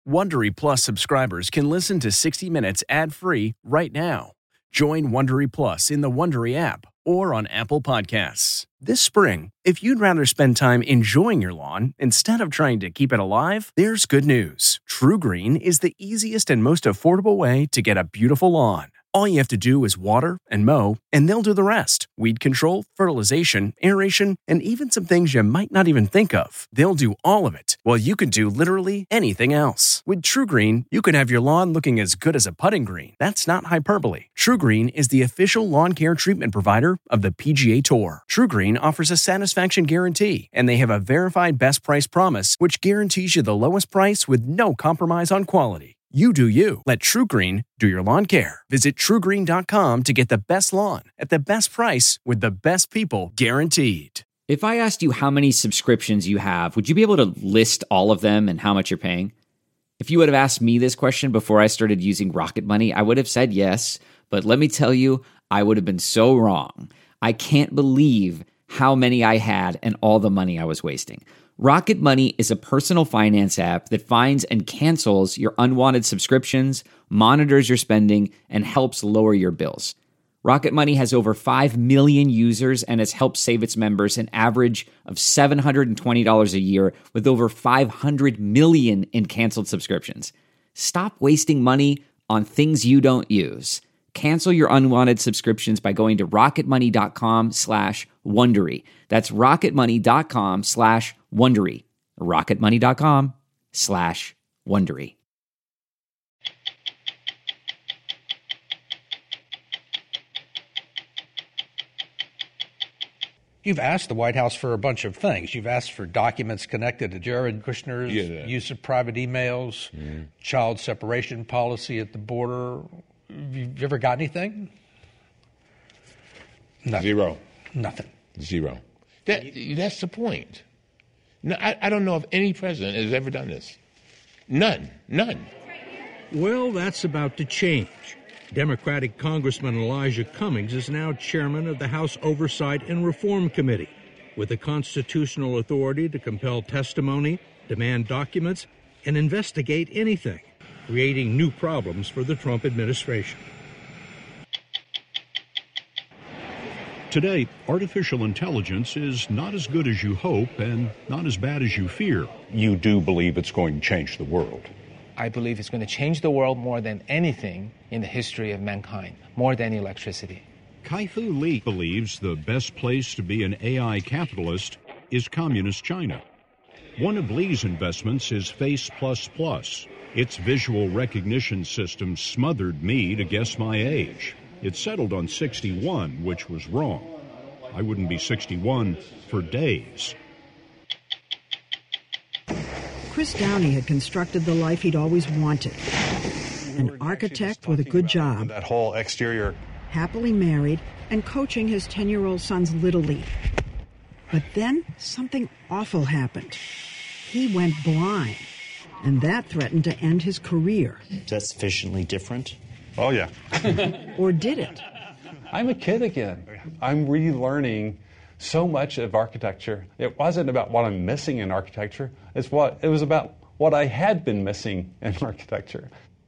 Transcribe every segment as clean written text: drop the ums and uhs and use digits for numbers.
Wondery Plus subscribers can listen to 60 Minutes ad-free right now. Join Wondery Plus in the Wondery app or on Apple Podcasts. This spring, if you'd rather spend time enjoying your lawn instead of trying to keep it alive, there's good news. TruGreen is the easiest and most affordable way to get a beautiful lawn. All you have to do is water and mow, and they'll do the rest. Weed control, fertilization, aeration, and even some things you might not even think of. They'll do all of it, while you can do literally anything else. With TruGreen, you can have your lawn looking as good as a putting green. That's not hyperbole. TruGreen is the official lawn care treatment provider of the PGA Tour. TruGreen offers a satisfaction guarantee, and they have a verified best price promise, which guarantees you the lowest price with no compromise on quality. You do you. Let TruGreen do your lawn care. Visit TruGreen.com to get the best lawn at the best price with the best people guaranteed. If I asked you how many subscriptions you have, would you be able to list all of them and how much you're paying? If you would have asked me this question before I started using Rocket Money, I would have said yes, but let me tell you, I would have been so wrong. I can't believe how many I had and all the money I was wasting. Rocket Money is a personal finance app that finds and cancels your unwanted subscriptions, monitors your spending, and helps lower your bills. Rocket Money has over 5 million users and has helped save its members an average of $720 a year with over 500 million in canceled subscriptions. Stop wasting money on things you don't use. Cancel your unwanted subscriptions by going to rocketmoney.com/Wondery. That's rocketmoney.com/Wondery. rocketmoney.com/Wondery. You've asked the White House for a bunch of things. You've asked for documents connected to Jared Kushner's use of private emails, child separation policy at the border. Have you ever got anything? Nothing. Zero. Nothing. Zero. That's the point. No, I don't know if any president has ever done this. None. Well, that's about to change. Democratic Congressman Elijah Cummings is now chairman of the House Oversight and Reform Committee, with the constitutional authority to compel testimony, demand documents, and investigate anything, creating new problems for the Trump administration. Today, artificial intelligence is not as good as you hope and not as bad as you fear. You do believe it's going to change the world? I believe it's going to change the world more than anything in the history of mankind, more than electricity. Kai-Fu Lee believes the best place to be an AI capitalist is communist China. One of Lee's investments is Face++. Its visual recognition system smothered me to guess my age. It settled on 61, which was wrong. I wouldn't be 61 for days. Chris Downey had constructed the life he'd always wanted. An architect with a good job. That whole exterior. Happily married and coaching his 10-year-old son's Little League. But then something awful happened. He went blind, and that threatened to end his career. That's sufficiently different? Oh, yeah. Or did it? I'm a kid again. I'm relearning so much of architecture. It wasn't about what I'm missing in architecture. It was about what I had been missing in architecture.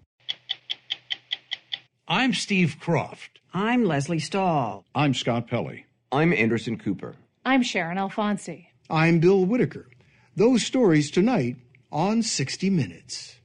I'm Steve Croft. I'm Leslie Stahl. I'm Scott Pelley. I'm Anderson Cooper. I'm Sharon Alfonsi. I'm Bill Whitaker. Those stories tonight on 60 Minutes.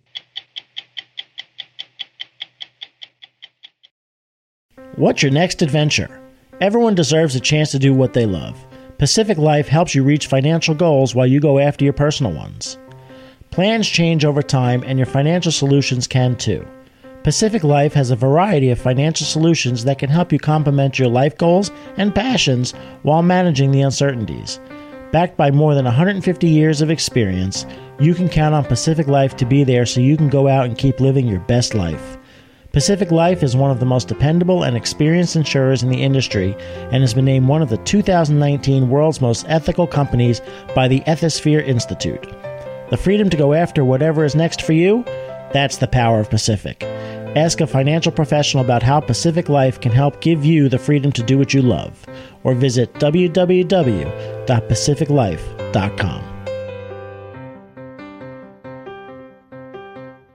What's your next adventure? Everyone deserves a chance to do what they love. Pacific Life helps you reach financial goals while you go after your personal ones. Plans change over time, and your financial solutions can too. Pacific Life has a variety of financial solutions that can help you complement your life goals and passions while managing the uncertainties. Backed by more than 150 years of experience, you can count on Pacific Life to be there so you can go out and keep living your best life. Pacific Life is one of the most dependable and experienced insurers in the industry and has been named one of the 2019 World's Most Ethical Companies by the Ethisphere Institute. The freedom to go after whatever is next for you? That's the power of Pacific. Ask a financial professional about how Pacific Life can help give you the freedom to do what you love, or visit www.pacificlife.com.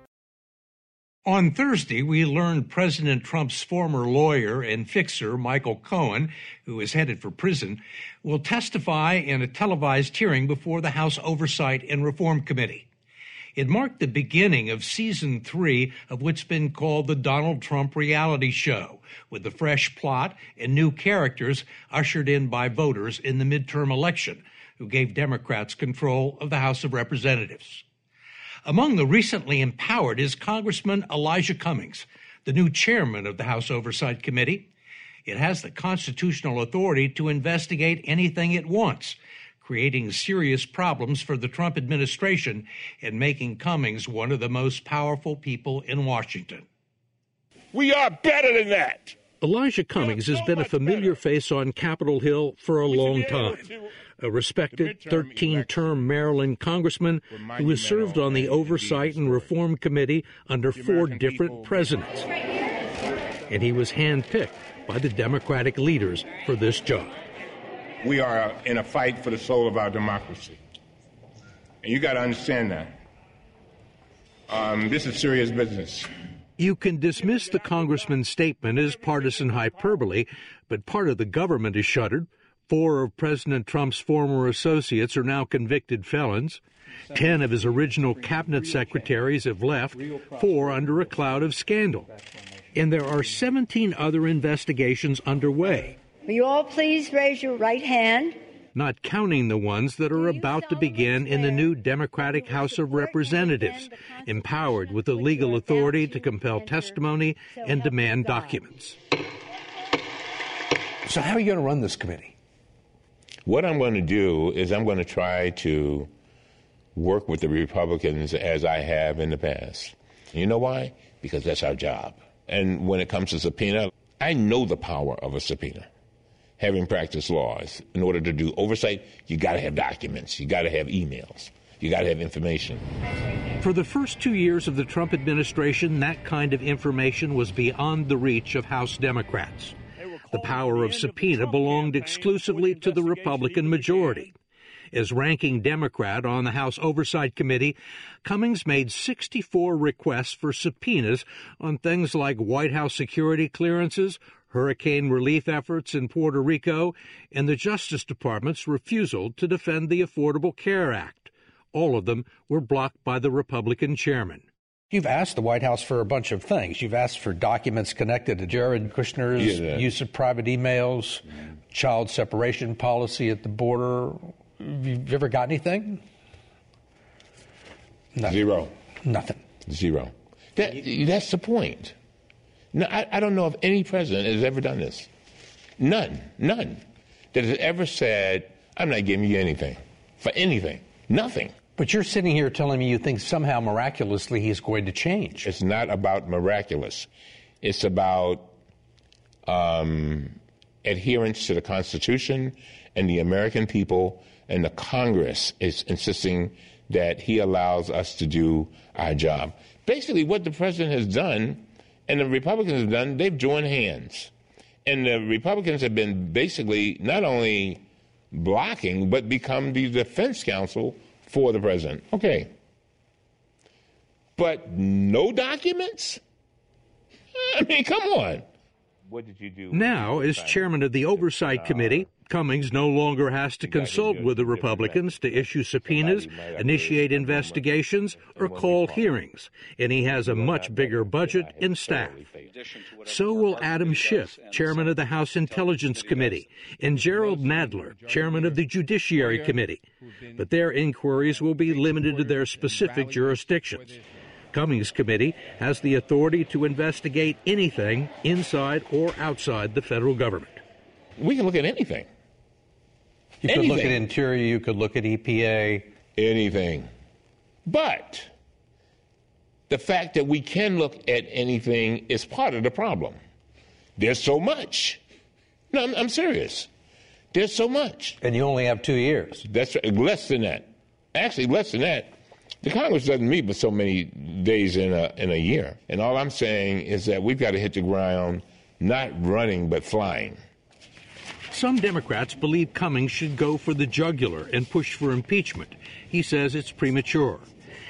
On Thursday, we learned President Trump's former lawyer and fixer, Michael Cohen, who is headed for prison, will testify in a televised hearing before the House Oversight and Reform Committee. It marked the beginning of Season 3 of what's been called the Donald Trump reality show, with the fresh plot and new characters ushered in by voters in the midterm election, who gave Democrats control of the House of Representatives. Among the recently empowered is Congressman Elijah Cummings, the new chairman of the House Oversight Committee. It has the constitutional authority to investigate anything it wants, creating serious problems for the Trump administration and making Cummings one of the most powerful people in Washington. We are better than that. Elijah Cummings has been a familiar face on Capitol Hill for a long time. A respected 13-term Maryland congressman who has served on the Oversight and Reform Committee under 4 different presidents. And he was handpicked by the Democratic leaders for this job. We are in a fight for the soul of our democracy. And you got to understand that. This is serious business. You can dismiss the congressman's statement as partisan hyperbole, but part of the government is shuttered. 4 of President Trump's former associates are now convicted felons. 10 of his original cabinet secretaries have left, 4 under a cloud of scandal. And there are 17 other investigations underway. Will you all please raise your right hand? Not counting the ones that are about to begin in the new Democratic House of Representatives, empowered with the legal authority to compel testimony and demand documents. So how are you going to run this committee? What I'm going to do is I'm going to try to work with the Republicans as I have in the past. You know why? Because that's our job. And when it comes to subpoena, I know the power of a subpoena. Having practiced laws, in order to do oversight, you got to have documents, you got to have emails, you got to have information. For the first 2 years of the Trump administration, that kind of information was beyond the reach of House Democrats. The power of subpoena belonged exclusively to the Republican majority. As ranking Democrat on the House Oversight Committee, Cummings made 64 requests for subpoenas on things like White House security clearances, hurricane relief efforts in Puerto Rico, and the Justice Department's refusal to defend the Affordable Care Act. All of them were blocked by the Republican chairman. You've asked the White House for a bunch of things. You've asked for documents connected to Jared Kushner's use of private emails, child separation policy at the border. Have you ever got anything? Nothing. Zero. Nothing. Zero. That's the point. No, I don't know if any president has ever done this. None. That has ever said, I'm not giving you anything. For anything. Nothing. But you're sitting here telling me you think somehow miraculously he's going to change. It's not about miraculous. It's about adherence to the Constitution and the American people, and the Congress is insisting that he allows us to do our job. Basically, what the president has done and the Republicans have done, they've joined hands. And the Republicans have been basically not only blocking, but become the defense counsel for the president. Okay. But no documents? I mean, come on. What did you do? Now, as chairman of the Oversight Committee, Cummings no longer has to consult with the Republicans to issue subpoenas, initiate investigations, or call hearings, and he has a much bigger budget and staff. So will Adam Schiff, chairman of the House Intelligence Committee, and Gerald Nadler, chairman of the Judiciary Committee. But their inquiries will be limited to their specific jurisdictions. Cummings Committee has the authority to investigate anything inside or outside the federal government. We can look at anything. You could look at Interior, you could look at EPA. Anything. But the fact that we can look at anything is part of the problem. There's so much. No, I'm serious. There's so much. And you only have 2 years. That's right. Less than that. Actually, less than that. The Congress doesn't meet but so many days in a year. And all I'm saying is that we've got to hit the ground, not running, but flying. Some Democrats believe Cummings should go for the jugular and push for impeachment. He says it's premature.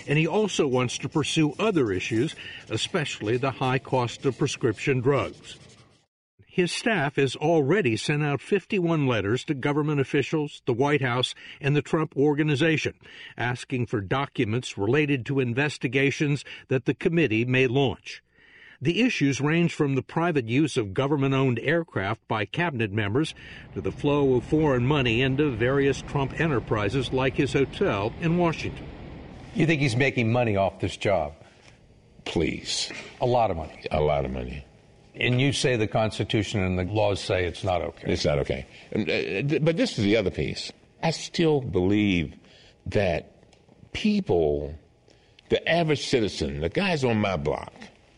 and he also wants to pursue other issues, especially the high cost of prescription drugs. His staff has already sent out 51 letters to government officials, the White House, and the Trump Organization, asking for documents related to investigations that the committee may launch. The issues range from the private use of government-owned aircraft by cabinet members to the flow of foreign money into various Trump enterprises like his hotel in Washington. You think he's making money off this job? Please. A lot of money. A lot of money. And you say the Constitution and the laws say it's not okay. It's not okay. But this is the other piece. I still believe that people, the average citizen, the guys on my block,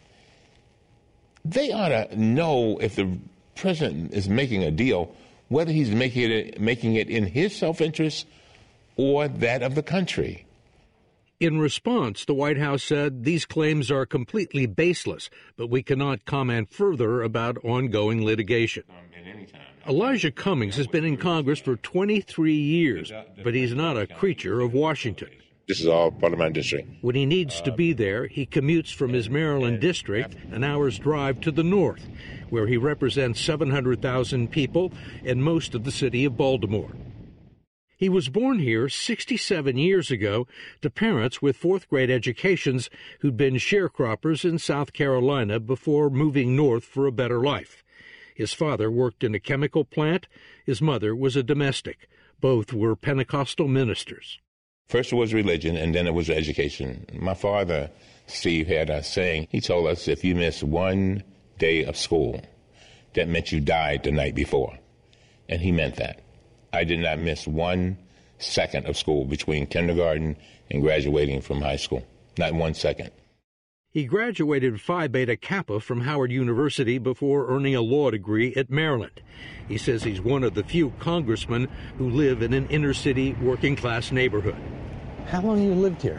they ought to know if the president is making a deal, whether he's making it in his self-interest or that of the country. In response, the White House said these claims are completely baseless, but we cannot comment further about ongoing litigation. Elijah Cummings has been in Congress for 23 years, but he's not a creature of Washington. This is all part of my district. When he needs to be there, he commutes from his Maryland district an hour's drive to the north, where he represents 700,000 people and most of the city of Baltimore. He was born here 67 years ago to parents with fourth-grade educations who'd been sharecroppers in South Carolina before moving north for a better life. His father worked in a chemical plant. His mother was a domestic. Both were Pentecostal ministers. First it was religion, and then it was education. My father, Steve, had a saying. He told us if you miss one day of school, that meant you died the night before. And he meant that. I did not miss 1 second of school between kindergarten and graduating from high school. Not 1 second. He graduated Phi Beta Kappa from Howard University before earning a law degree at Maryland. He says he's one of the few congressmen who live in an inner-city, working-class neighborhood. How long have you lived here?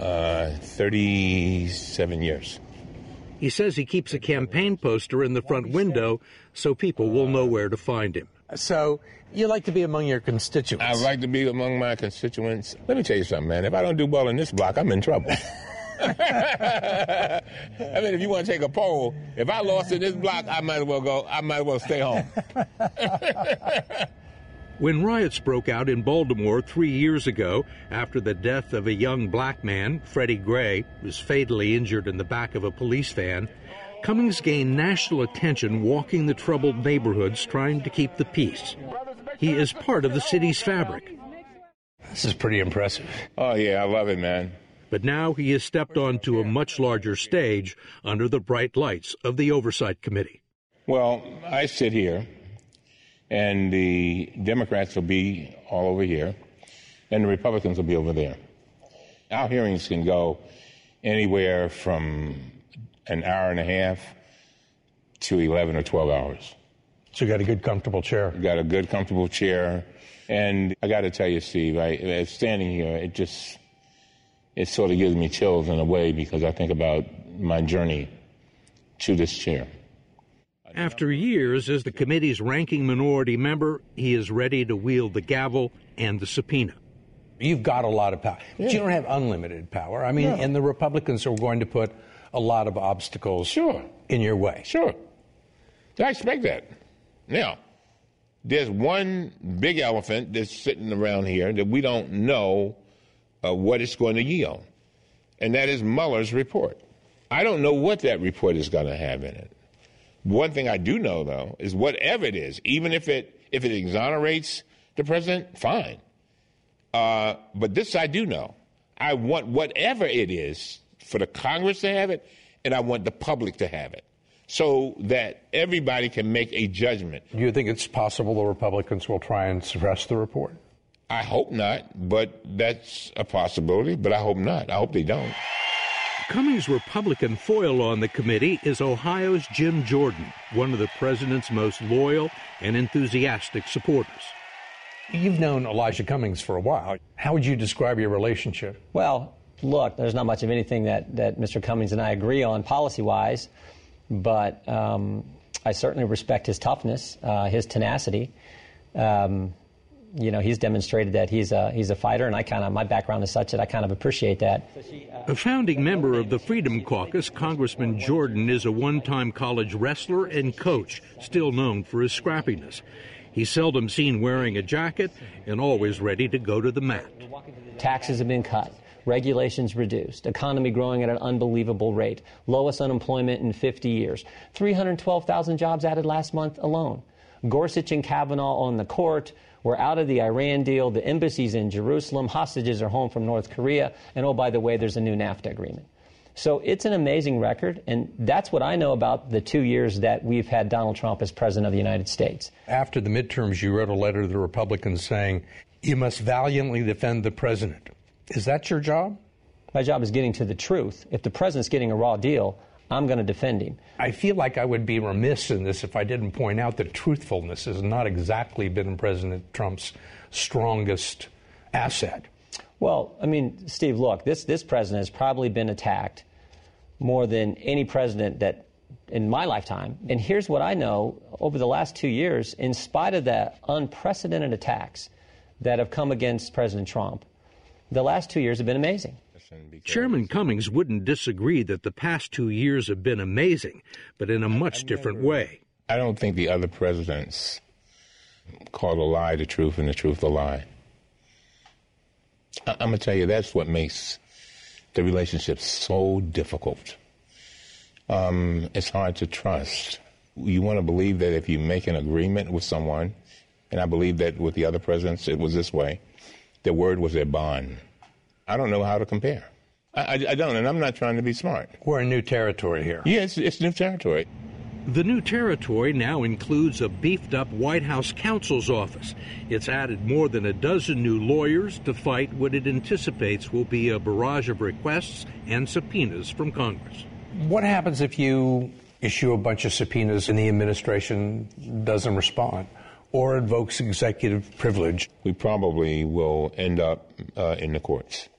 37 years. He says he keeps a campaign poster in the front window so people will know where to find him. So you like to be among your constituents. I like to be among my constituents. Let me tell you something, man. If I don't do well in this block, I'm in trouble. I mean, if you want to take a poll, if I lost in this block, I might as well stay home. When riots broke out in Baltimore 3 years ago, after the death of a young black man, Freddie Gray, who was fatally injured in the back of a police van, Cummings gained national attention walking the troubled neighborhoods trying to keep the peace. He is part of the city's fabric. This is pretty impressive. Oh, yeah, I love it, man. But now he has stepped onto a much larger stage under the bright lights of the Oversight Committee. Well, I sit here, and the Democrats will be all over here, and the Republicans will be over there. Our hearings can go anywhere from an hour and a half to 11 or 12 hours. So you got a good, comfortable chair. Got a good, comfortable chair. And I got to tell you, Steve, standing here, it sort of gives me chills in a way because I think about my journey to this chair. After years as the committee's ranking minority member, he is ready to wield the gavel and the subpoena. You've got a lot of power, but you don't have unlimited power. I mean, and the Republicans are going to put a lot of obstacles in your way. Sure. I expect that. Now, there's one big elephant that's sitting around here that we don't know what it's going to yield, and that is Mueller's report. I don't know what that report is going to have in it. One thing I do know, though, is whatever it is, even if it exonerates the president, fine. But this I do know. I want whatever it is for the Congress to have it, and I want the public to have it, so that everybody can make a judgment. Do you think it's possible the Republicans will try and suppress the report? I hope not, but that's a possibility, but I hope not. I hope they don't. Cummings' Republican foil on the committee is Ohio's Jim Jordan, one of the president's most loyal and enthusiastic supporters. You've known Elijah Cummings for a while. How would you describe your relationship? Well, look, there's not much of anything that Mr. Cummings and I agree on policy-wise, but I certainly respect his toughness, his tenacity. he's demonstrated that he's a fighter, and my background is such that I kind of appreciate that. A founding member of the Freedom Caucus, Congressman Jordan is a one-time college wrestler and coach, still known for his scrappiness. He's seldom seen wearing a jacket and always ready to go to the mat. Taxes have been cut, regulations reduced, economy growing at an unbelievable rate, lowest unemployment in 50 years, 312,000 jobs added last month alone. Gorsuch and Kavanaugh on the court. We're out of the Iran deal. The embassy's in Jerusalem. Hostages are home from North Korea. And oh, by the way, there's a new NAFTA agreement. So it's an amazing record, and that's what I know about the 2 years that we've had Donald Trump as president of the United States. After the midterms, you wrote a letter to the Republicans saying, you must valiantly defend the president. Is that your job? My job is getting to the truth. If the president's getting a raw deal, I'm going to defend him. I feel like I would be remiss in this if I didn't point out that truthfulness has not exactly been President Trump's strongest asset. Well, I mean, Steve, look, this president has probably been attacked more than any president that in my lifetime. And here's what I know over the last 2 years, in spite of the unprecedented attacks that have come against President Trump, the last 2 years have been amazing. Chairman Cummings wouldn't disagree that the past 2 years have been amazing, but in a much different way. I don't think the other presidents called a lie the truth and the truth a lie. I'm going to tell you, that's what makes the relationship so difficult. It's hard to trust. You want to believe that if you make an agreement with someone, and I believe that with the other presidents it was this way, their word was their bond. I don't know how to compare. I don't, and I'm not trying to be smart. We're in new territory here. Yeah, it's new territory. The new territory now includes a beefed-up White House counsel's office. It's added more than a dozen new lawyers to fight what it anticipates will be a barrage of requests and subpoenas from Congress. What happens if you issue a bunch of subpoenas and the administration doesn't respond or invokes executive privilege? We probably will end up in the courts.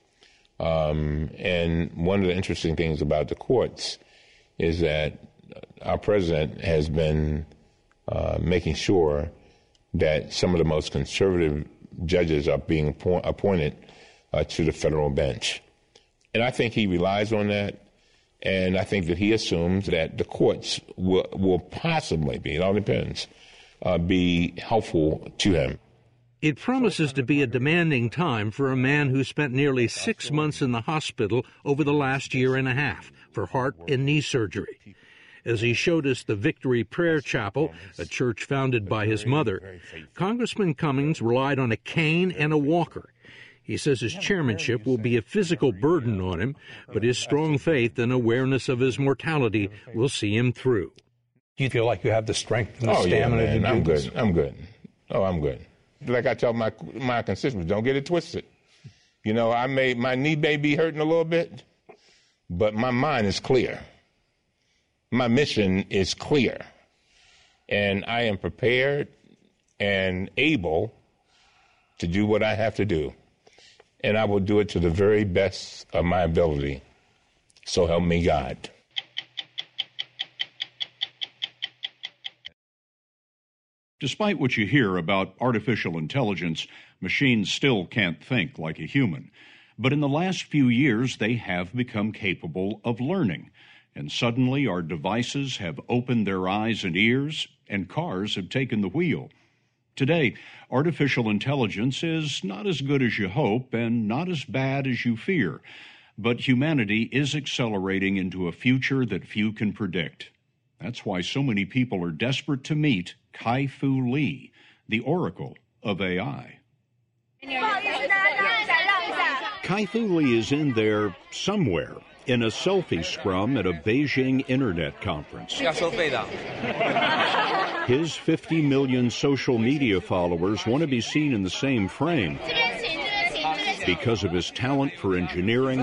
And one of the interesting things about the courts is that our president has been making sure that some of the most conservative judges are being appointed to the federal bench. And I think he relies on that, and I think that he assumes that the courts will possibly be, it all depends, be helpful to him. It promises to be a demanding time for a man who spent nearly 6 months in the hospital over the last year and a half for heart and knee surgery. As he showed us the Victory Prayer Chapel, a church founded by his mother, Congressman Cummings relied on a cane and a walker. He says his chairmanship will be a physical burden on him, but his strong faith and awareness of his mortality will see him through. Do you feel like you have the strength and the stamina to do I'm this? good. I'm good. Oh, I'm good. Like I tell my constituents, don't get it twisted. You know, my knee may be hurting a little bit, but my mind is clear. My mission is clear, and I am prepared and able to do what I have to do, and I will do it to the very best of my ability. So help me God. Despite what you hear about artificial intelligence, machines still can't think like a human. But in the last few years, they have become capable of learning. And suddenly our devices have opened their eyes and ears, and cars have taken the wheel. Today, artificial intelligence is not as good as you hope and not as bad as you fear. But humanity is accelerating into a future that few can predict. That's why so many people are desperate to meet Kai-Fu Lee, the oracle of AI. Kai-Fu Lee is in there somewhere in a selfie scrum at a Beijing internet conference. His 50 million social media followers want to be seen in the same frame because of his talent for engineering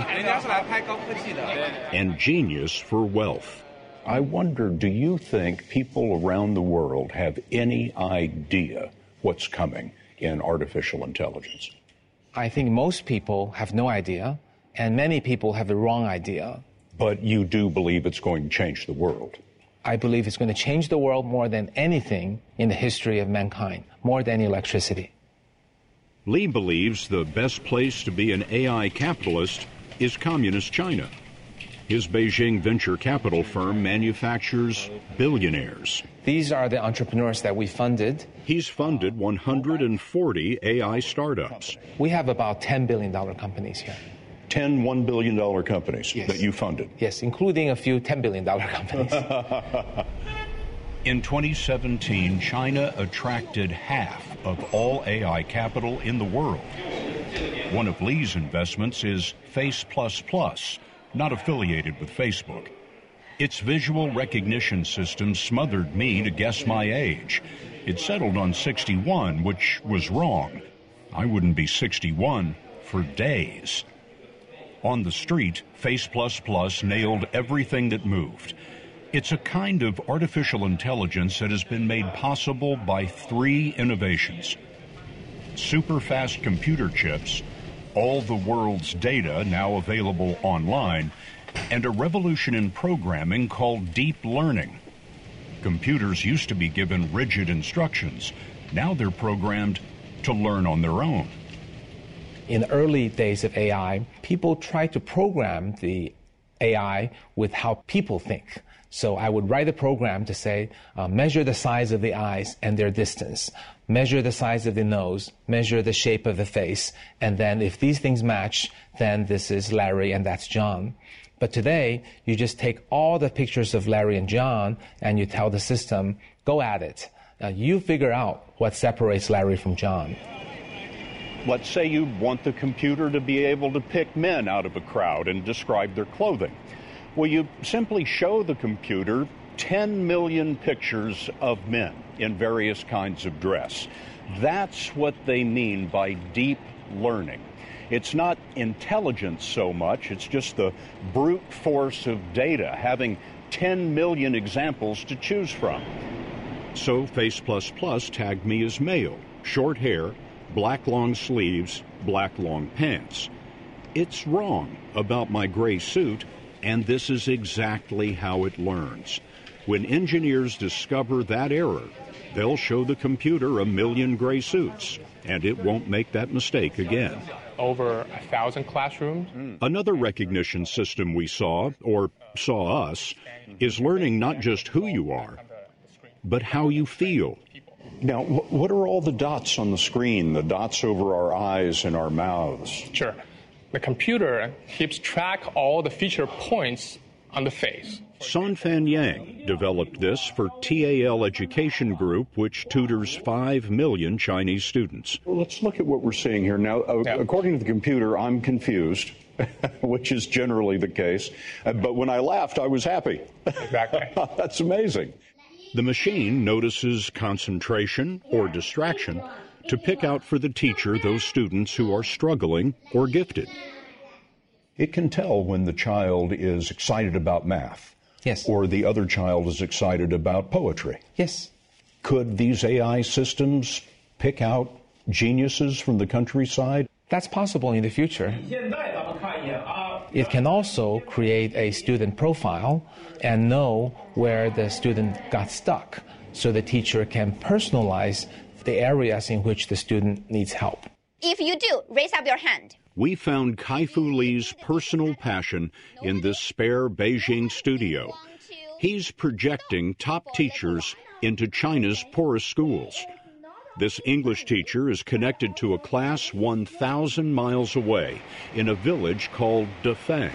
and genius for wealth. I wonder, do you think people around the world have any idea what's coming in artificial intelligence? I think most people have no idea, and many people have the wrong idea. But you do believe it's going to change the world? I believe it's going to change the world more than anything in the history of mankind, more than electricity. Li believes the best place to be an AI capitalist is Communist China. His Beijing venture capital firm manufactures billionaires. These are the entrepreneurs that we funded. He's funded 140 AI startups. We have about $10 billion companies here. 10 $1 billion companies that you funded? Yes, including a few $10 billion companies. In 2017, China attracted half of all AI capital in the world. One of Li's investments is Face++, not affiliated with Facebook. Its visual recognition system smothered me to guess my age. It settled on 61, which was wrong. I wouldn't be 61 for days. On the street, Face++ nailed everything that moved. It's a kind of artificial intelligence that has been made possible by 3 innovations: super-fast computer chips, all the world's data now available online, and a revolution in programming called deep learning. Computers used to be given rigid instructions. Now they're programmed to learn on their own. In the early days of AI, people tried to program the AI with how people think. So I would write a program to say, measure the size of the eyes and their distance, measure the size of the nose, measure the shape of the face, and then if these things match, then this is Larry and that's John. But today, you just take all the pictures of Larry and John and you tell the system, go at it. You figure out what separates Larry from John. Let's say you want the computer to be able to pick men out of a crowd and describe their clothing. Well, you simply show the computer 10 million pictures of men in various kinds of dress. That's what they mean by deep learning. It's not intelligence so much, it's just the brute force of data, having 10 million examples to choose from. So Face++ tagged me as male, short hair, black long sleeves, black long pants. It's wrong about my gray suit, and this is exactly how it learns. When engineers discover that error, they'll show the computer 1 million gray suits, and it won't make that mistake again. Over 1,000 classrooms. Another recognition system we saw, or saw us, is learning not just who you are, but how you feel. Now, what are all the dots on the screen, the dots over our eyes and our mouths? Sure. The computer keeps track of all the feature points on the face. Sonfan Yang developed this for TAL Education Group, which tutors 5 million Chinese students. Well, let's look at what we're seeing here. Now, according to the computer, I'm confused, which is generally the case. But when I laughed, I was happy. Exactly. That's amazing. The machine notices concentration or distraction to pick out for the teacher those students who are struggling or gifted. It can tell when the child is excited about math. Yes. Or the other child is excited about poetry. Yes. Could these AI systems pick out geniuses from the countryside? That's possible in the future. It can also create a student profile and know where the student got stuck, so the teacher can personalize the areas in which the student needs help. If you do, raise up your hand. We found Kai-Fu Li's personal passion in this spare Beijing studio. He's projecting top teachers into China's poorest schools. This English teacher is connected to a class 1,000 miles away in a village called Defeng.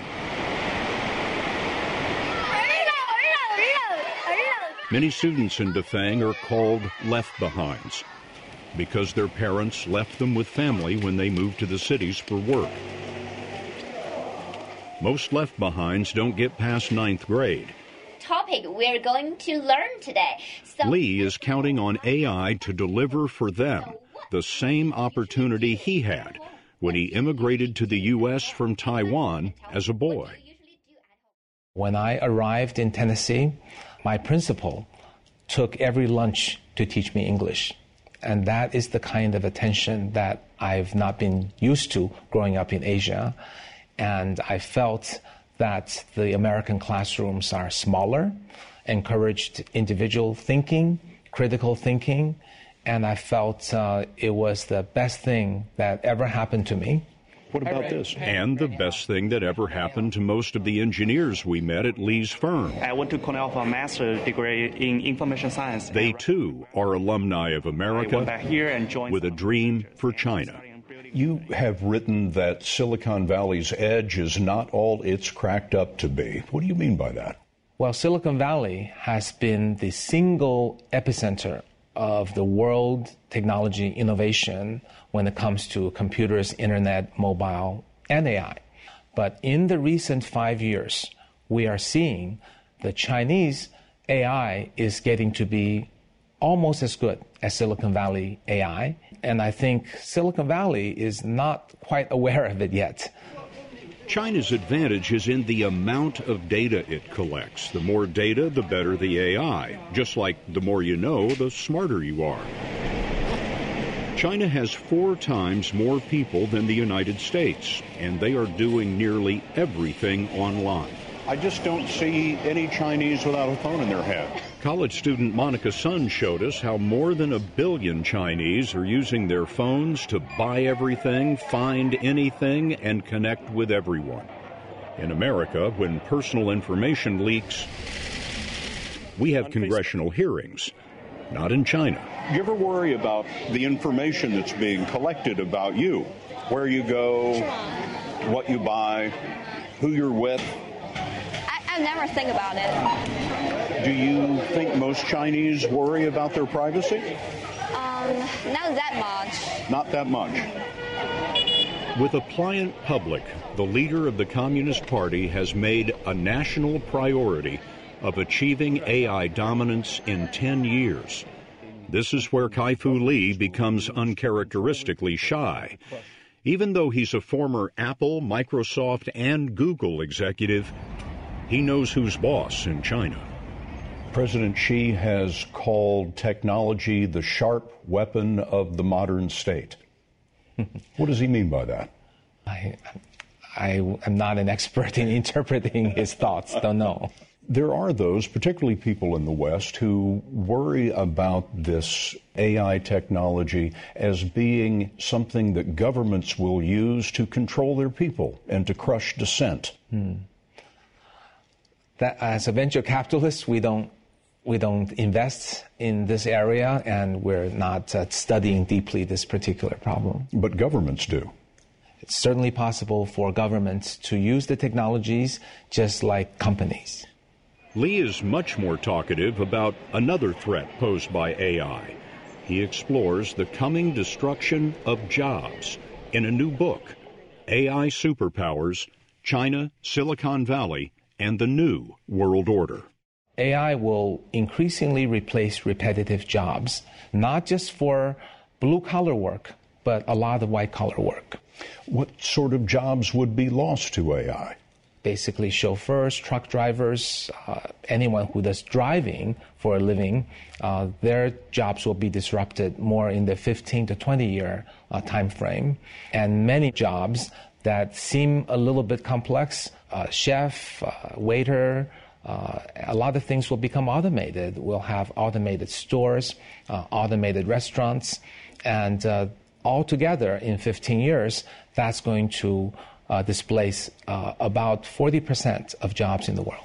Many students in Defeng are called left behinds because their parents left them with family when they moved to the cities for work. Most left behinds don't get past 9th grade. Topic we're going to learn today. Li is counting on AI to deliver for them the same opportunity he had when he immigrated to the U.S. from Taiwan as a boy. When I arrived in Tennessee, my principal took every lunch to teach me English. And that is the kind of attention that I've not been used to growing up in Asia. And I felt that the American classrooms are smaller, encouraged individual thinking, critical thinking, and I felt it was the best thing that ever happened to me. What about this? And the best thing that ever happened to most of the engineers we met at Lee's firm. I went to Cornell for a master's degree in information science. They, too, are alumni of America I went back here and joined with a dream for China. You have written that Silicon Valley's edge is not all it's cracked up to be. What do you mean by that? Well, Silicon Valley has been the single epicenter of the world technology innovation when it comes to computers, internet, mobile, and AI. But in the recent 5 years, we are seeing the Chinese AI is getting to be almost as good as Silicon Valley AI. And I think Silicon Valley is not quite aware of it yet. China's advantage is in the amount of data it collects. The more data, the better the AI. Just like the more you know, the smarter you are. China has 4 times more people than the United States, and they are doing nearly everything online. I just don't see any Chinese without a phone in their head. College student Monica Sun showed us how more than 1 billion Chinese are using their phones to buy everything, find anything, and connect with everyone. In America, when personal information leaks, we have congressional hearings. Not in China. You ever worry about the information that's being collected about you? Where you go, what you buy, who you're with? I never think about it. Do you think most Chinese worry about their privacy? Not that much. Not that much. With a pliant public, the leader of the Communist Party has made a national priority of achieving AI dominance in 10 years. This is where Kai-Fu Lee becomes uncharacteristically shy. Even though he's a former Apple, Microsoft, and Google executive, he knows who's boss in China. President Xi has called technology the sharp weapon of the modern state. What does he mean by that? I am not an expert in interpreting his thoughts, don't know. There are those, particularly people in the West, who worry about this AI technology as being something that governments will use to control their people and to crush dissent. That, as a venture capitalist, we don't invest in this area, and we're not studying deeply this particular problem. But governments do. It's certainly possible for governments to use the technologies just like companies. Lee is much more talkative about another threat posed by AI. He explores the coming destruction of jobs in a new book, AI Superpowers, China, Silicon Valley, and the New World Order. AI will increasingly replace repetitive jobs, not just for blue-collar work, but a lot of white-collar work. What sort of jobs would be lost to AI? Basically, chauffeurs, truck drivers, anyone who does driving for a living, their jobs will be disrupted more in the 15 to 20-year time frame. And many jobs that seem a little bit complex, chef, waiter, a lot of things will become automated. We'll have automated stores, automated restaurants, and altogether in 15 years, that's going to displace about 40% of jobs in the world.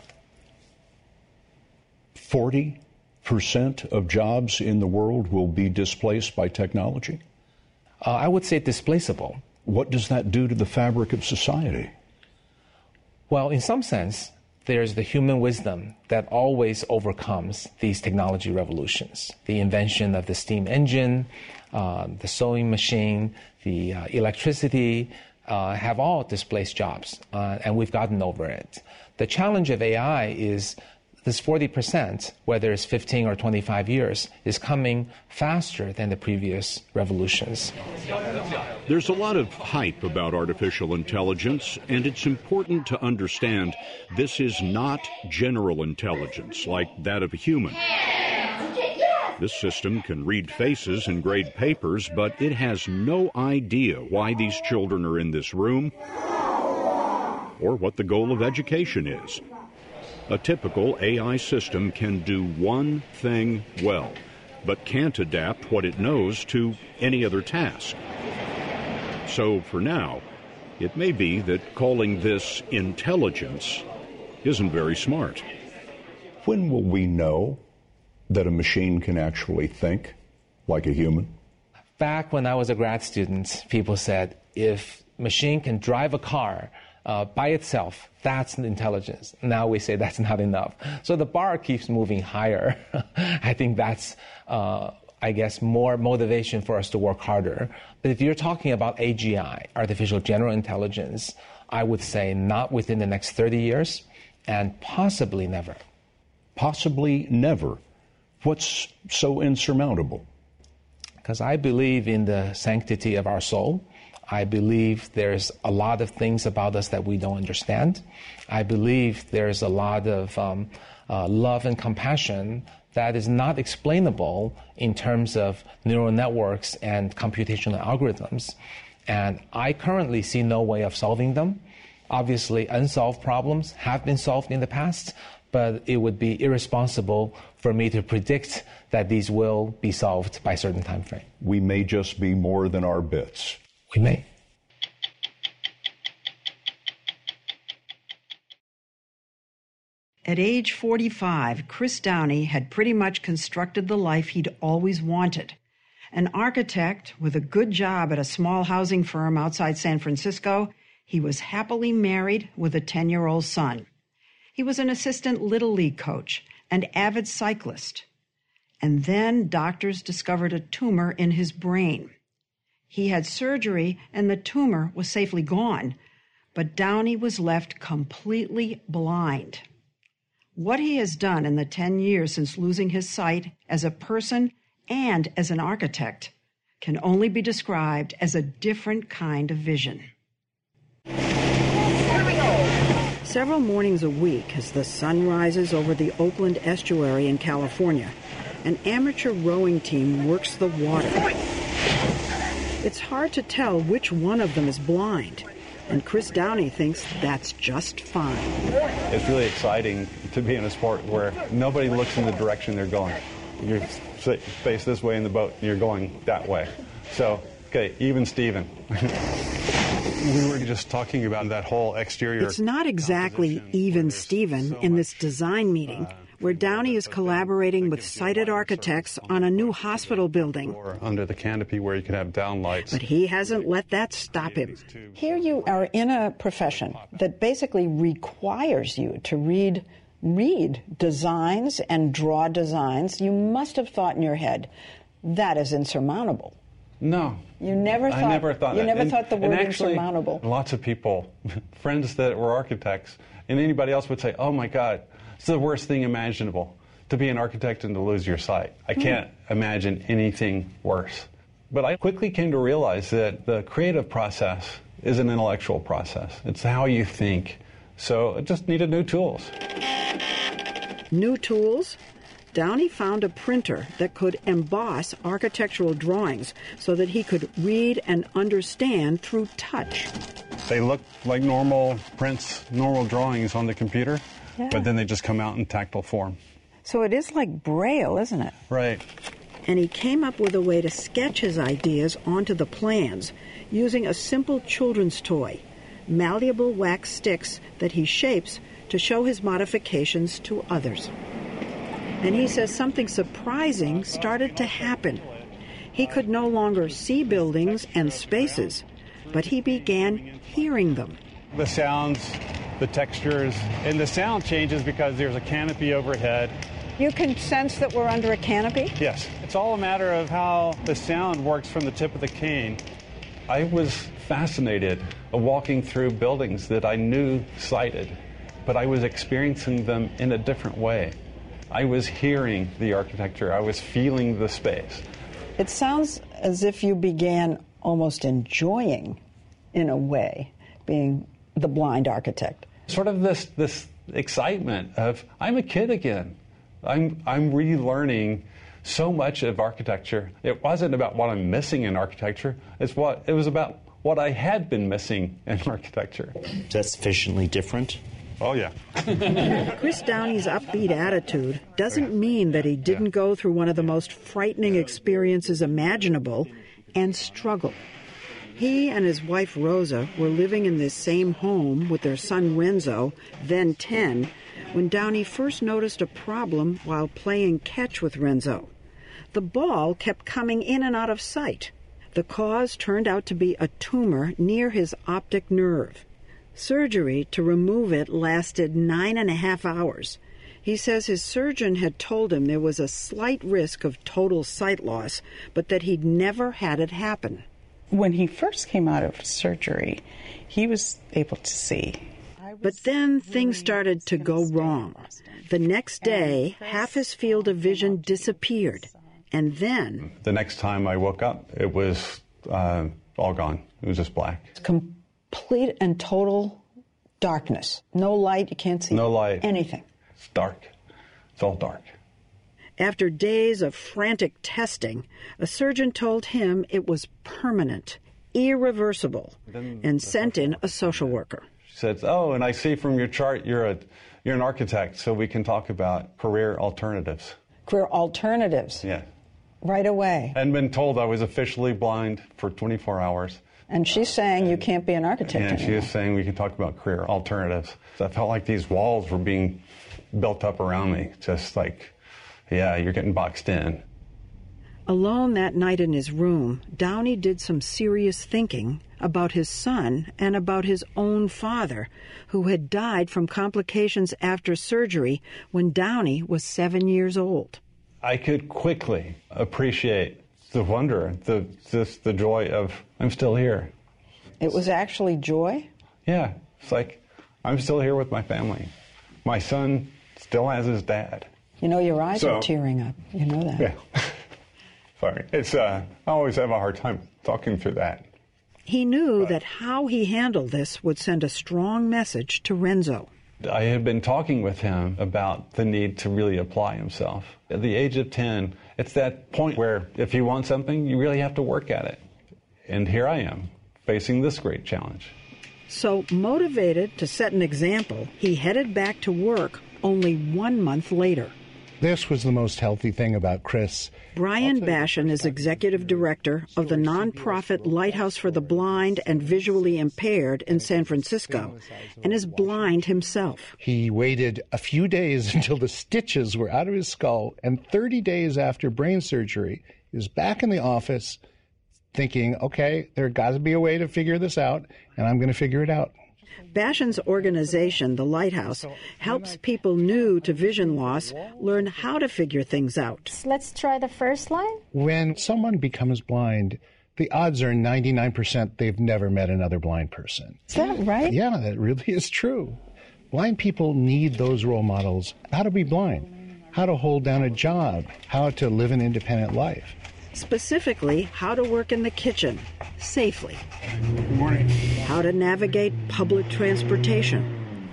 40% of jobs in the world will be displaced by technology? I would say displaceable. What does that do to the fabric of society? Well, in some sense, there's the human wisdom that always overcomes these technology revolutions. The invention of the steam engine, the sewing machine, the electricity, have all displaced jobs, and we've gotten over it. The challenge of AI is this 40%, whether it's 15 or 25 years, is coming faster than the previous revolutions. There's a lot of hype about artificial intelligence, and it's important to understand this is not general intelligence like that of a human. This system can read faces and grade papers, but it has no idea why these children are in this room or what the goal of education is. A typical AI system can do one thing well: but can't adapt what it knows to any other task. So for now, it may be that calling this intelligence isn't very smart. When will we know that a machine can actually think like a human? Back when I was a grad student, people said if machine can drive a car by itself, that's intelligence. Now we say that's not enough. So the bar keeps moving higher. I think that's, more motivation for us to work harder. But if you're talking about AGI, artificial general intelligence, I would say not within the next 30 years and possibly never. Possibly never. What's so insurmountable? Because I believe in the sanctity of our soul. I believe there's a lot of things about us that we don't understand. I believe there's a lot of love and compassion that is not explainable in terms of neural networks and computational algorithms. And I currently see no way of solving them. Obviously, unsolved problems have been solved in the past, but it would be irresponsible for me to predict that these will be solved by a certain time frame. We may just be more than our bits. We may. At age 45, Chris Downey had pretty much constructed the life he'd always wanted. An architect with a good job at a small housing firm outside San Francisco, he was happily married with a 10-year-old son. He was an assistant Little League coach and avid cyclist. And then doctors discovered a tumor in his brain. He had surgery and the tumor was safely gone, but Downey was left completely blind. What he has done in the 10 years since losing his sight as a person and as an architect can only be described as a different kind of vision. Several mornings a week, as the sun rises over the Oakland estuary in California, an amateur rowing team works the water. It's hard to tell which one of them is blind, and Chris Downey thinks that's just fine. It's really exciting to be in a sport where nobody looks in the direction they're going. You're faced this way in the boat, and you're going that way. So, okay, even Steven. We were just talking about that whole exterior. It's not exactly even Steven in this design meeting, where Downey is collaborating with sighted architects on a new hospital building. Or under the canopy where you could have downlights. But he hasn't let that stop him. Here you are in a profession that basically requires you to read designs and draw designs. You must have thought in your head, that is insurmountable. No. I never thought that. You never thought the word actually, insurmountable. Lots of people, friends that were architects, and anybody else would say, oh my God, it's the worst thing imaginable to be an architect and to lose your sight. I can't imagine anything worse. But I quickly came to realize that the creative process is an intellectual process. It's how you think. So it just needed new tools. New tools? Downey found a printer that could emboss architectural drawings so that he could read and understand through touch. They look like normal prints, normal drawings on the computer, but then they just come out in tactile form. So it is like Braille, isn't it? Right. And he came up with a way to sketch his ideas onto the plans using a simple children's toy, malleable wax sticks that he shapes to show his modifications to others. And he says something surprising started to happen. He could no longer see buildings and spaces, but he began hearing them. The sounds, the textures, and the sound changes because there's a canopy overhead. You can sense that we're under a canopy? Yes. It's all a matter of how the sound works from the tip of the cane. I was fascinated walking through buildings that I knew sighted, but I was experiencing them in a different way. I was hearing the architecture. I was feeling the space. It sounds as if you began almost enjoying, in a way, being the blind architect. Sort of this excitement of, I'm a kid again. I'm relearning so much of architecture. It wasn't about what I'm missing in architecture. It was about what I had been missing in architecture. That's sufficiently different Oh, yeah. Chris Downey's upbeat attitude doesn't mean that he didn't go through one of the most frightening experiences imaginable and struggle. He and his wife Rosa were living in this same home with their son Renzo, then 10, when Downey first noticed a problem while playing catch with Renzo. The ball kept coming in and out of sight. The cause turned out to be a tumor near his optic nerve. Surgery to remove it lasted 9.5 hours. He says his surgeon had told him there was a slight risk of total sight loss, but that he'd never had it happen. When he first came out of surgery, he was able to see. But then things started to go wrong. The next day, half his field of vision disappeared. And then... The next time I woke up, it was all gone. It was just black. Complete and total darkness. No light, you can't see anything. It's dark. It's all dark. After days of frantic testing, a surgeon told him it was permanent, irreversible, and sent in a social worker. She said, "Oh, and I see from your chart you're an architect, so we can talk about career alternatives." Career alternatives? Yeah. Right away. And been told I was officially blind for 24 hours. And she's saying you can't be an architect anymore. She is saying we can talk about career alternatives. So I felt like these walls were being built up around me, just like, yeah, you're getting boxed in. Alone that night in his room, Downey did some serious thinking about his son and about his own father, who had died from complications after surgery when Downey was 7 years old. I could quickly appreciate the wonder, the joy of, I'm still here. It was actually joy? Yeah. It's like, I'm still here with my family. My son still has his dad. You know, your eyes are tearing up. You know that. Yeah. Sorry. I always have a hard time talking through that. He knew that how he handled this would send a strong message to Renzo. I had been talking with him about the need to really apply himself. At the age of 10, it's that point where if you want something, you really have to work at it. And here I am, facing this great challenge. So, motivated to set an example, he headed back to work only 1 month later. This was the most healthy thing about Chris. Brian Bashan is executive director of the nonprofit Lighthouse for the Blind and Visually Impaired in San Francisco, and is blind himself. He waited a few days until the stitches were out of his skull, and 30 days after brain surgery, he was back in the office thinking, okay, there's got to be a way to figure this out, and I'm going to figure it out. Bashan's organization, the Lighthouse, helps people new to vision loss learn how to figure things out. Let's try the first line. When someone becomes blind, the odds are 99% they've never met another blind person. Is that right? Yeah, that really is true. Blind people need those role models. How to be blind, how to hold down a job, how to live an independent life. Specifically, how to work in the kitchen safely. Good morning. How to navigate public transportation.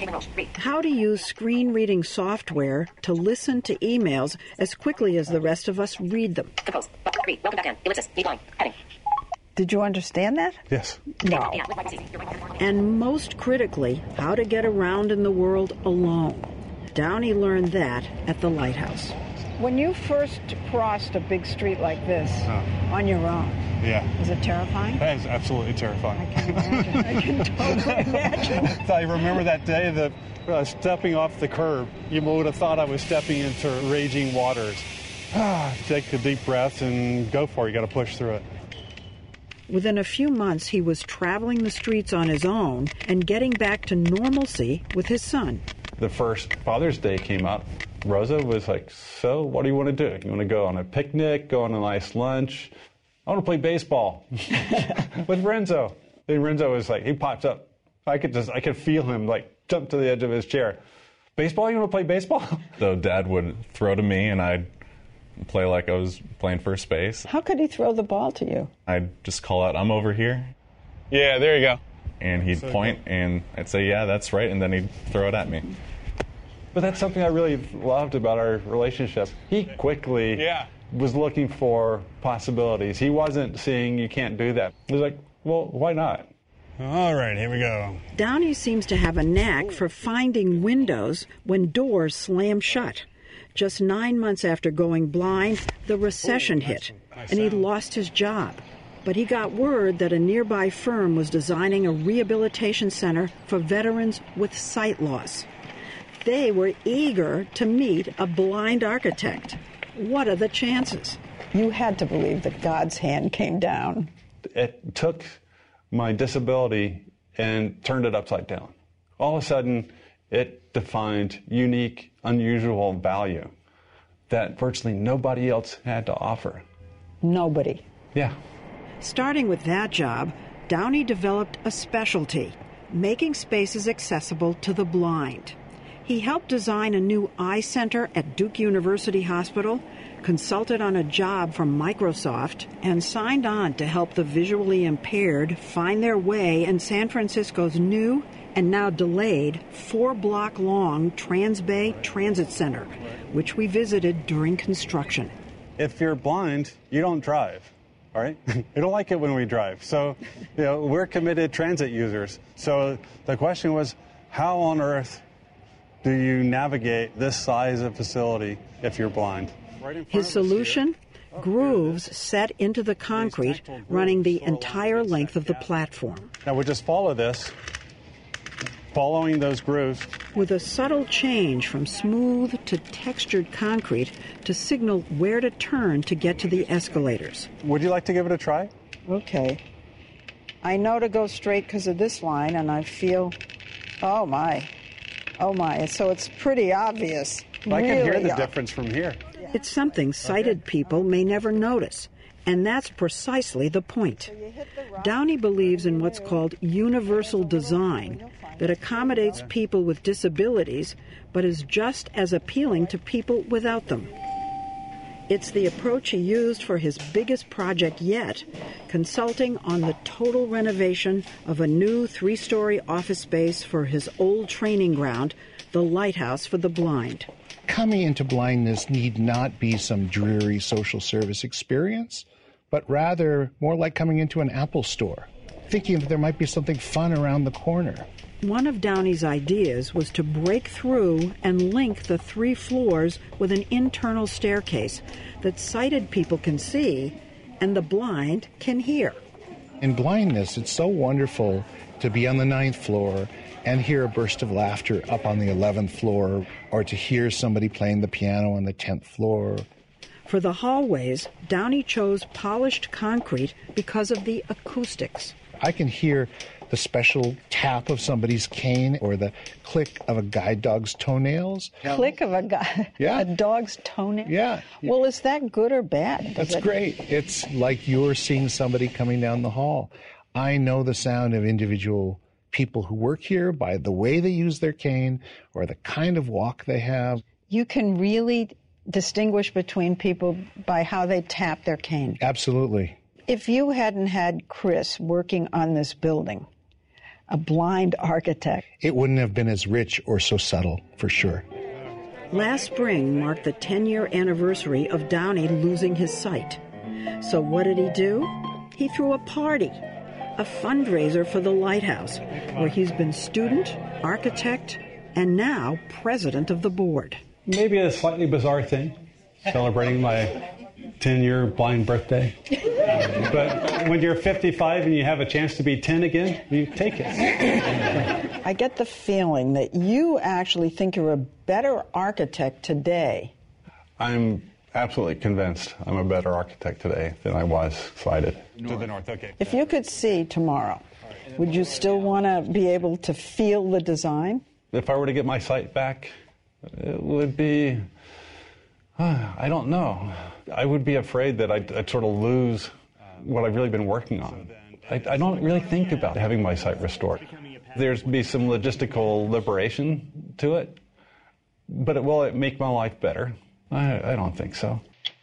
How to use screen reading software to listen to emails as quickly as the rest of us read them. Did you understand that? Yes. No. And most critically, how to get around in the world alone. Downey learned that at the Lighthouse. When you first crossed a big street like this on your own, was it terrifying? That is absolutely terrifying. I can imagine. I can totally imagine. I remember that day that stepping off the curb, you would have thought I was stepping into raging waters. Take a deep breath and go for it. You got to push through it. Within a few months, he was traveling the streets on his own and getting back to normalcy with his son. The first Father's Day came up. Rosa was like, so what do you want to do? You want to go on a picnic, go on a nice lunch? I want to play baseball with Renzo. And Renzo was like, he popped up. I could feel him like jump to the edge of his chair. Baseball? You want to play baseball? So Dad would throw to me and I'd play like I was playing first base. How could he throw the ball to you? I'd just call out, I'm over here. Yeah, there you go. And he'd point and I'd say, yeah, that's right. And then he'd throw it at me. But that's something I really loved about our relationship. He quickly was looking for possibilities. He wasn't saying you can't do that. He was like, well, why not? All right, here we go. Downey seems to have a knack for finding windows when doors slam shut. Just 9 months after going blind, the recession hit, and he lost his job. But he got word that a nearby firm was designing a rehabilitation center for veterans with sight loss. They were eager to meet a blind architect. What are the chances? You had to believe that God's hand came down. It took my disability and turned it upside down. All of a sudden, it defined unique, unusual value that virtually nobody else had to offer. Nobody. Yeah. Starting with that job, Downey developed a specialty, making spaces accessible to the blind. He helped design a new eye center at Duke University Hospital, consulted on a job from Microsoft, and signed on to help the visually impaired find their way in San Francisco's new and now delayed 4-block-long Transbay Transit Center, which we visited during construction. If you're blind, you don't drive, all right? We don't like it when we drive. So, we're committed transit users. So the question was, how on earth do you navigate this size of facility if you're blind? His solution? Grooves set into the concrete running the entire length of the platform. Now we'll just follow this, following those grooves. With a subtle change from smooth to textured concrete to signal where to turn to get to the escalators. Would you like to give it a try? Okay. I know to go straight because of this line, and I feel, oh my. So it's pretty obvious. I can hear the difference from here. It's something sighted people may never notice, and that's precisely the point. Downey believes in what's called universal design, that accommodates people with disabilities, but is just as appealing to people without them. It's the approach he used for his biggest project yet, consulting on the total renovation of a new 3-story office space for his old training ground, the Lighthouse for the Blind. Coming into blindness need not be some dreary social service experience, but rather more like coming into an Apple store, thinking that there might be something fun around the corner. One of Downey's ideas was to break through and link the 3 floors with an internal staircase that sighted people can see and the blind can hear. In blindness, it's so wonderful to be on the 9th floor and hear a burst of laughter up on the 11th floor, or to hear somebody playing the piano on the 10th floor. For the hallways, Downey chose polished concrete because of the acoustics. I can hear the special tap of somebody's cane or the click of a guide dog's toenails. Click of a dog's toenail? Yeah. Well, is that good or bad? That's great. It's like you're seeing somebody coming down the hall. I know the sound of individual people who work here by the way they use their cane or the kind of walk they have. You can really distinguish between people by how they tap their cane. Absolutely. If you hadn't had Chris working on this building, a blind architect, it wouldn't have been as rich or so subtle, for sure. Last spring marked the 10-year anniversary of Downey losing his sight. So what did he do? He threw a party, a fundraiser for the Lighthouse, where he's been student, architect, and now president of the board. Maybe a slightly bizarre thing, celebrating my 10-year blind birthday. But when you're 55 and you have a chance to be 10 again, you take it. I get the feeling that you actually think you're a better architect today. I'm absolutely convinced I'm a better architect today than I was sighted. To the north, okay. If you could see tomorrow, would you still want to be able to feel the design? If I were to get my sight back, it would be, I don't know. I would be afraid that I'd sort of lose what I've really been working on. I don't really think about having my sight restored. There's be some logistical liberation to it, but will it make my life better? I don't think so.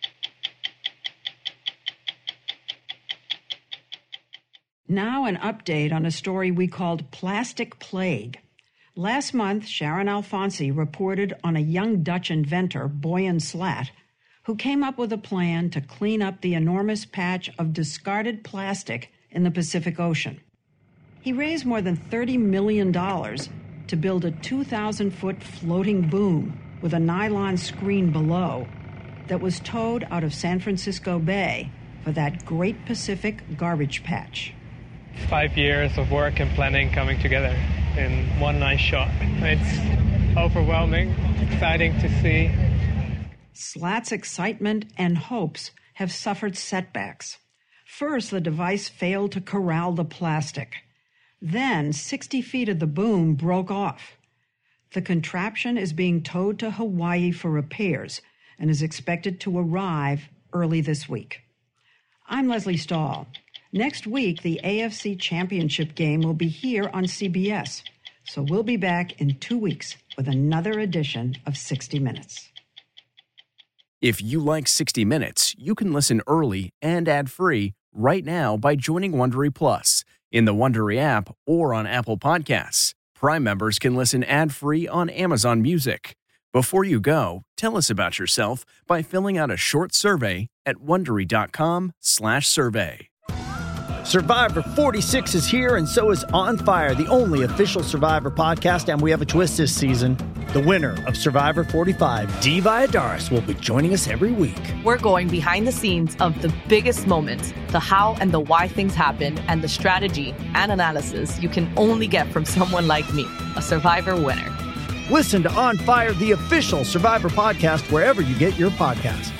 Now an update on a story we called Plastic Plague. Last month, Sharon Alfonsi reported on a young Dutch inventor, Boyan Slat, who came up with a plan to clean up the enormous patch of discarded plastic in the Pacific Ocean. He raised more than $30 million to build a 2,000-foot floating boom with a nylon screen below that was towed out of San Francisco Bay for that Great Pacific garbage patch. 5 years of work and planning coming together in one nice shot. It's overwhelming, exciting to see. SLAT's excitement and hopes have suffered setbacks. First, the device failed to corral the plastic. Then, 60 feet of the boom broke off. The contraption is being towed to Hawaii for repairs and is expected to arrive early this week. I'm Leslie Stahl. Next week, the AFC Championship game will be here on CBS. So we'll be back in 2 weeks with another edition of 60 Minutes. If you like 60 Minutes, you can listen early and ad-free right now by joining Wondery Plus in the Wondery app or on Apple Podcasts. Prime members can listen ad-free on Amazon Music. Before you go, tell us about yourself by filling out a short survey at Wondery.com/survey. Survivor 46 is here, and so is On Fire, the only official Survivor podcast, and we have a twist this season. The winner of Survivor 45, Dee Valladares, will be joining us every week. We're going behind the scenes of the biggest moments, the how and the why things happen, and the strategy and analysis you can only get from someone like me, a Survivor winner. Listen to On Fire, the official Survivor podcast, wherever you get your podcasts.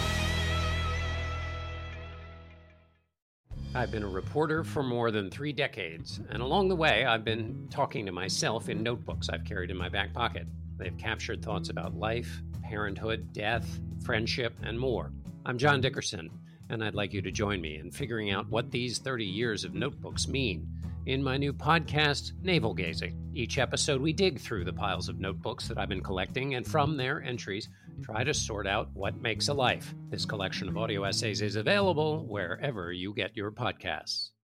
I've been a reporter for more than 3 decades, and along the way, I've been talking to myself in notebooks I've carried in my back pocket. They've captured thoughts about life, parenthood, death, friendship, and more. I'm John Dickerson, and I'd like you to join me in figuring out what these 30 years of notebooks mean in my new podcast, Navel Gazing. Each episode, we dig through the piles of notebooks that I've been collecting, and from their entries, try to sort out what makes a life. This collection of audio essays is available wherever you get your podcasts.